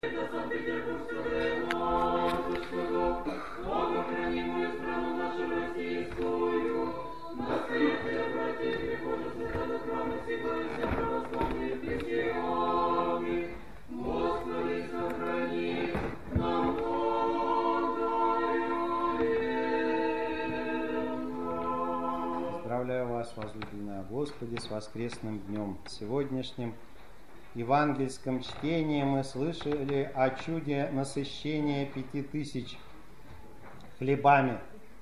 Поздравляю вас, возлюбленная Господи, с воскресным днем. В сегодняшнем евангельском чтении мы слышали о чуде насыщения 5000 хлебами.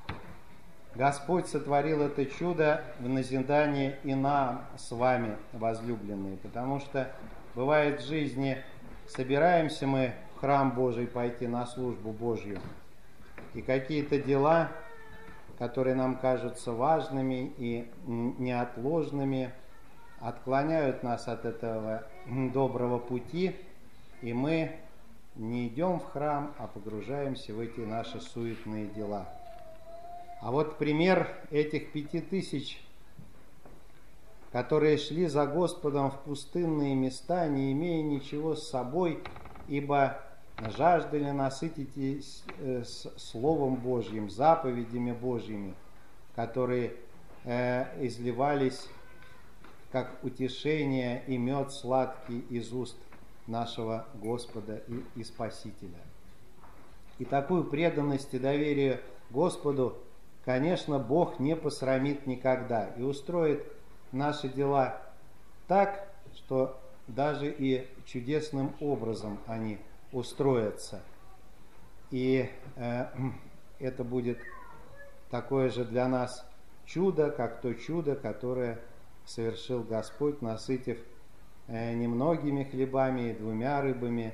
Господь сотворил это чудо в назидание и нам с вами, возлюбленные, потому что бывает в жизни, собираемся мы в храм Божий пойти на службу Божью, и какие-то дела, которые нам кажутся важными и неотложными, отклоняют нас от этого доброго пути, и мы не идем в храм, а погружаемся в эти наши суетные дела. А вот пример этих 5000, которые шли за Господом в пустынные места, не имея ничего с собой, ибо жаждали насытитесь Словом Божьим, заповедями Божьими, которые изливались как утешение и мед сладкий из уст нашего Господа и Спасителя. И такую преданность и доверие Господу, конечно, Бог не посрамит никогда и устроит наши дела так, что даже и чудесным образом они устроятся. И это будет такое же для нас чудо, как то чудо, которое совершил Господь, насытив немногими хлебами и 2 рыбами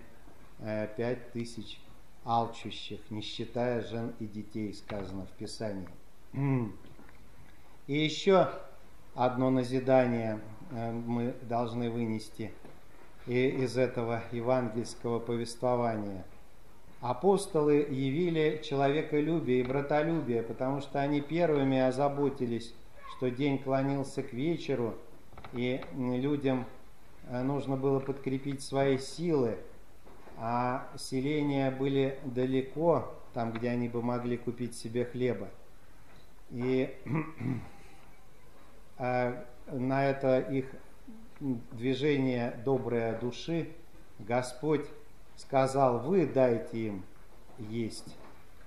5000 алчущих, не считая жен и детей, сказано в Писании. И еще одно назидание мы должны вынести из этого евангельского повествования. Апостолы явили человеколюбие и братолюбие, потому что они первыми озаботились, что день клонился к вечеру, и людям нужно было подкрепить свои силы, а селения были далеко, там, где они бы могли купить себе хлеба. И на это их движение доброй души Господь сказал: вы дайте им есть.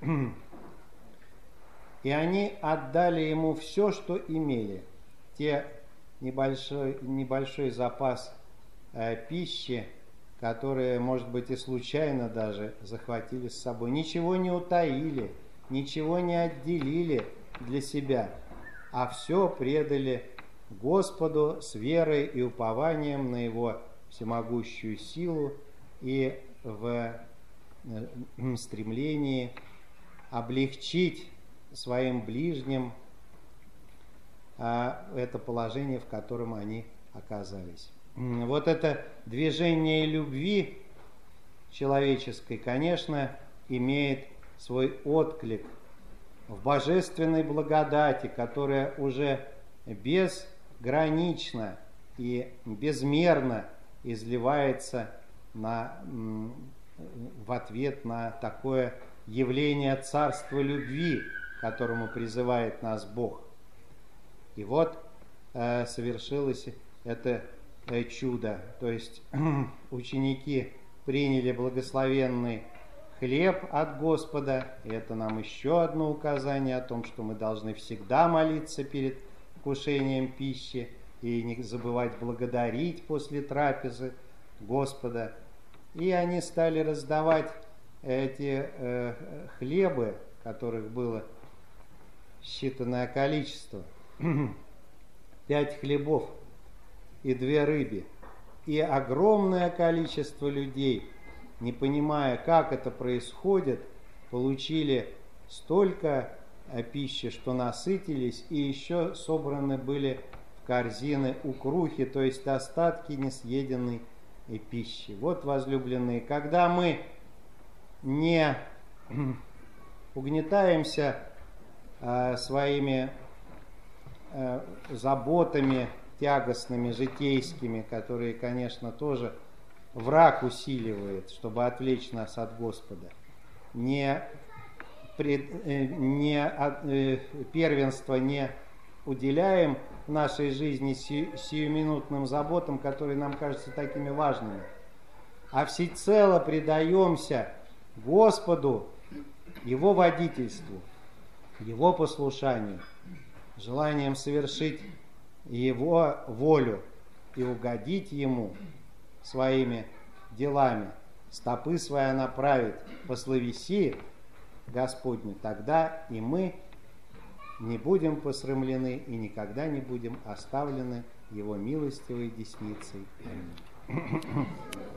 И они отдали ему все, что имели. Те небольшой запас пищи, которые, может быть, и случайно даже захватили с собой. Ничего не утаили, ничего не отделили для себя, а все предали Господу с верой и упованием на Его всемогущую силу и в стремлении облегчить своим ближним это положение, в котором они оказались. Вот это движение любви человеческой, конечно, имеет свой отклик в божественной благодати, которая уже безгранично и безмерно изливается в ответ на такое явление царства любви, к которому призывает нас Бог. И вот совершилось это чудо. То есть ученики приняли благословенный хлеб от Господа. И это нам еще одно указание о том, что мы должны всегда молиться перед вкушением пищи и не забывать благодарить после трапезы Господа. И они стали раздавать эти хлебы, которых было считанное количество. 5 хлебов и 2 рыбы. И огромное количество людей, не понимая, как это происходит, получили столько пищи, что насытились, и еще собраны были в корзины укрухи, то есть остатки несъеденной пищи. Вот, возлюбленные, когда мы не угнетаемся своими заботами тягостными, житейскими, которые, конечно, тоже враг усиливает, чтобы отвлечь нас от Господа. Первенство не уделяем в нашей жизни сиюминутным заботам, которые нам кажутся такими важными, а всецело предаемся Господу, Его водительству, Его послушанию, желанием совершить Его волю и угодить Ему своими делами, стопы свои направить по словеси Господню, тогда и мы не будем посрамлены и никогда не будем оставлены Его милостивой десницей. Аминь.